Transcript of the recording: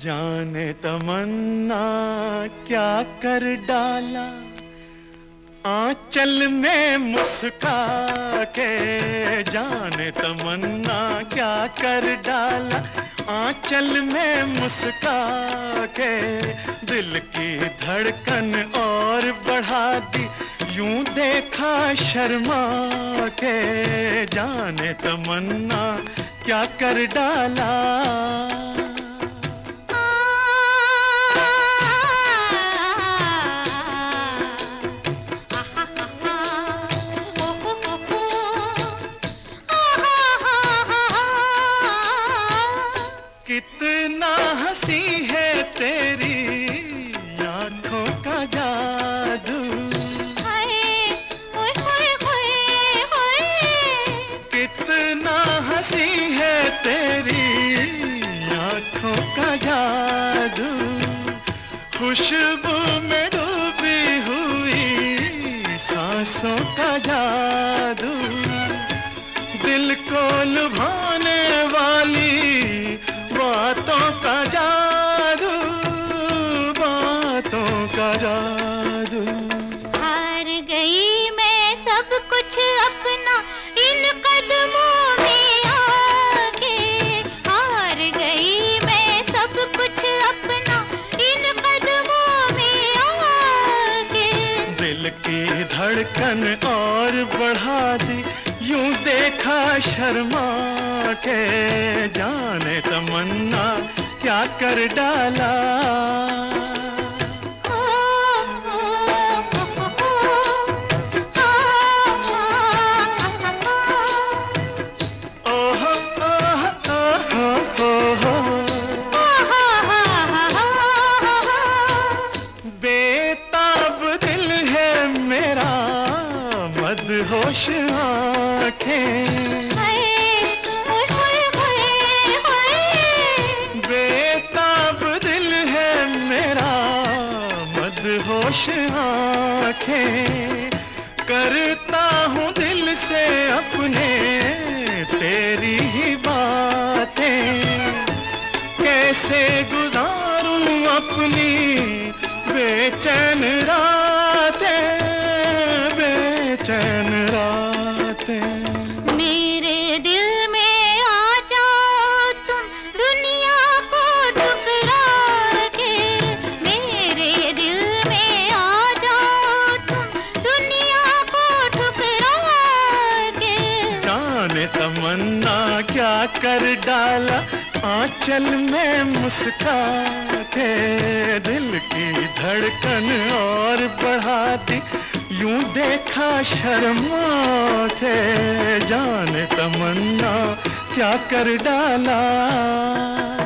जाने तमन्ना क्या कर डाला, आंचल में मुस्का के। जाने तमन्ना क्या कर डाला, आंचल में मुस्का के। दिल की धड़कन और बढ़ा दी, यूं देखा शर्मा के। जाने तमन्ना क्या कर डाला। कितना हंसी है तेरी आंखों का जादू, कितना हंसी है तेरी आंखों का जादू। खुशबू में डूबी हुई सांसों का जादू, दिल को लुभाने वाली बातों का जादू, बातों का जादू। हार गई मैं सब कुछ अपना इन कदमों में आके। हार गई मैं सब कुछ अपना इन कदमों में आके। दिल की धड़कन और बढ़ा दी, यूं देखा शर्मा के। जाने तमन्ना क्या कर डाला। बेताब दिल है मेरा, मदहोश आँखें। बेताब दिल है मेरा, मदहोश आँखें। करता हूँ दिल से अपने तेरी ही बातें। कैसे गुजारूं अपनी बेचैन रातें, बेचैन रातें। मेरे दिल में आ जाओ तुम दुनिया को ठुकरा के। मेरे दिल में आ जाओ तुम दुनिया को ठुकरा के। जाने तमन्ना क्या कर डाला, आंचल में मुस्का के। दिल की धड़कन और बढ़ा दी, यूं देखा शर्मा के। जाने तमन्ना क्या कर डाला।